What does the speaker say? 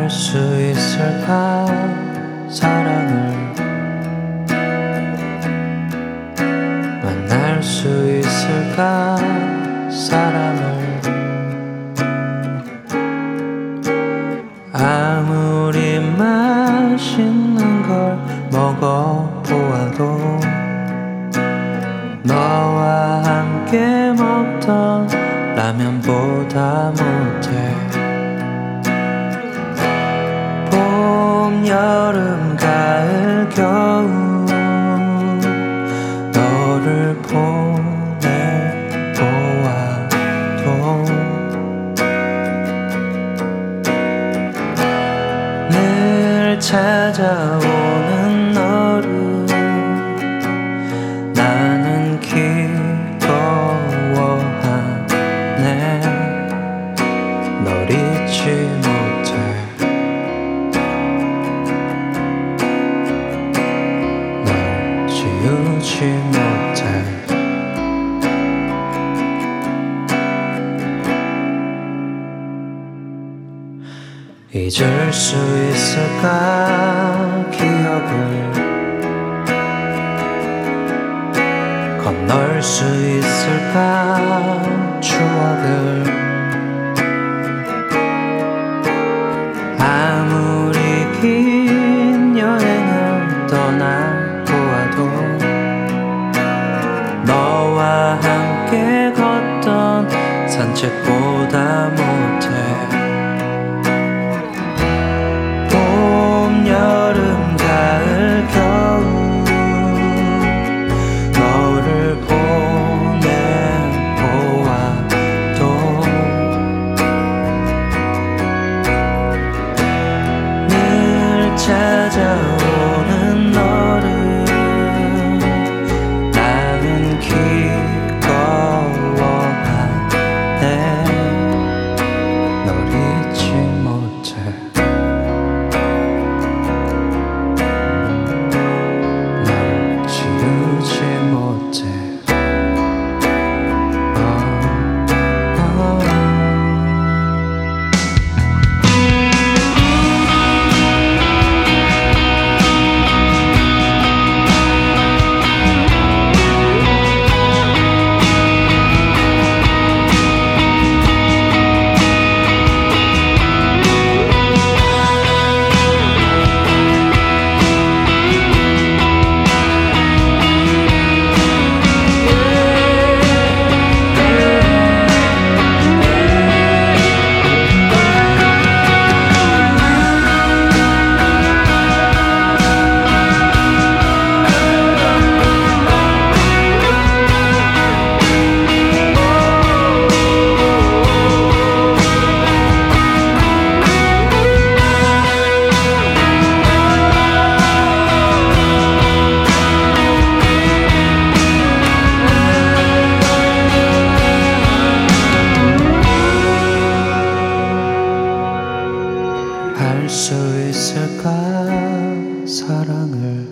만날 수 있을까 사랑을 만날 수 있을까 사랑을 아무리 맛있는 걸 먹어보아도 너와 함께 먹던 라면보다 못해 봄, 여름, 가을, 겨울 너를 보내보아도 늘 찾아오는 너를 나는 기뻐하네 널 잊지 못해 널 지우지 못해 잊을 수 있을까 기억을 건널 수 있을까 추억을 아무리 긴 여행을 떠나보아도 너와 함께 걷던 산책보다 못해 봄, 여름, 가을, 겨울 너를 보내보아도 늘 찾아오는 너를 나는 기꺼워하네 널 잊지 못해 지우지 못해 할 수 있을까 사랑을